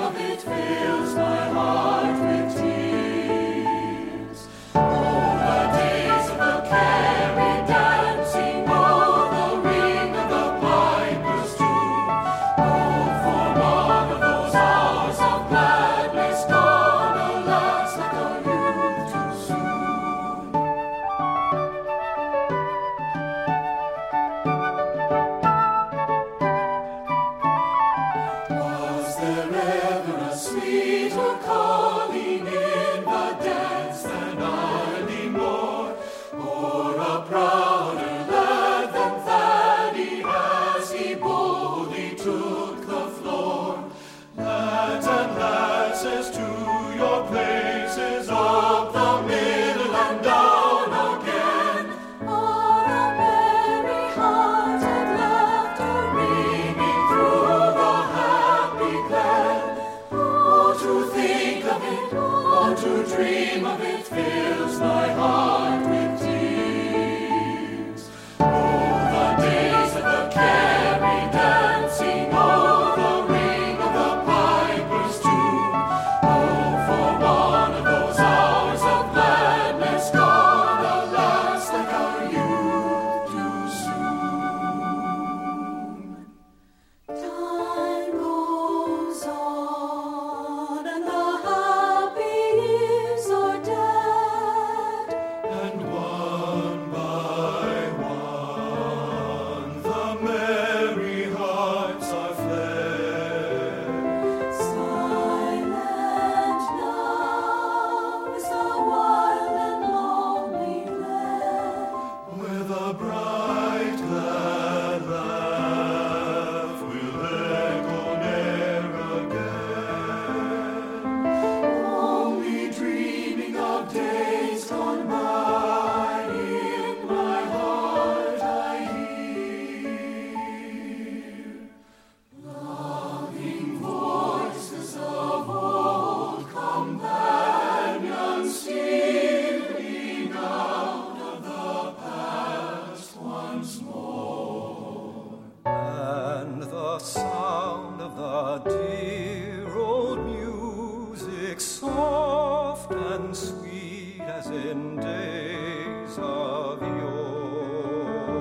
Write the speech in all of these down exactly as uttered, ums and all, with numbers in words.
of it fills my heart with tears. Oh, the days of the carry dancing, oh, the ring of the piper's tune. Oh, for one of those hours of gladness gone, alas, like our youth too soon. Was there ever a sweeter calling in the dance than I more, or a prouder lad than Thaddy as he boldly took the floor? Lads and lasses, to your places, up the middle and down again. All the merry hearted laughter Ringing through the happy glen. Oh, to think of it, oh, to dream of it, fills my heart with tears. Oh, the days of the carry dancing, oh, the ring of the piper's tune. Oh, for one of those hours of gladness gone, alas, like our youth too soon. Time goes on, and the happy years are dead. And one by one, the merry hearts are fled. Silent now is the wild and lonely glen. Where the bright glad laugh will echo ne'er again. Only dreaming of days gone by, in my heart I hear loving voices of old, companions stealing out of the past once more. And the sound of the dear old music, soft and sweet as in days of yore.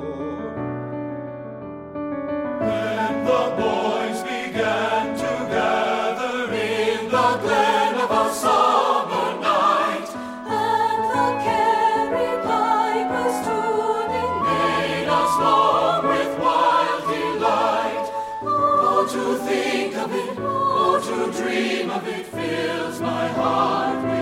When the boys began to gather in the glen of a summer night, And the carry pipers tuning made us long with wild delight. Oh, to think of it, oh, to dream of it, fills my heart with